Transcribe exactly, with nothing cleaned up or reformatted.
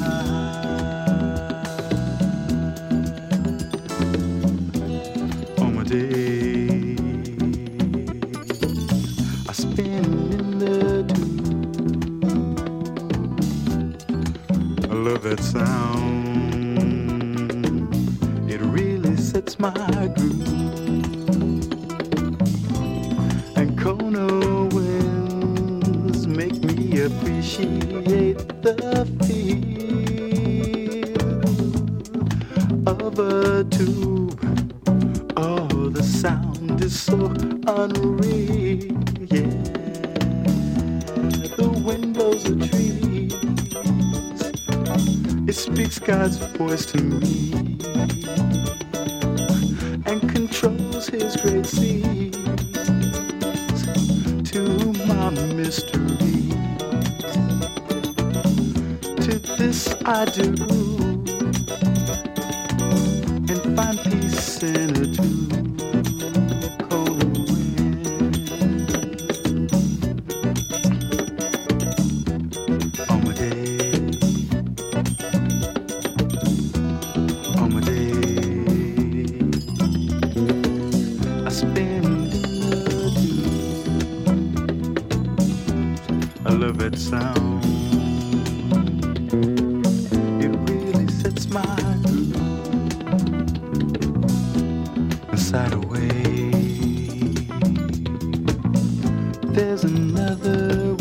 On my day, I spin in the tube. I love that sound. It really sets my groove. And Kona winds make me appreciate the feel of a tube. Oh, the sound is so unreal, yeah. The wind blows the trees. It speaks God's voice to me and controls his great seas to my mystery. To this I do and find peace in a tune. That sound, it really sets my groove inside away. There's another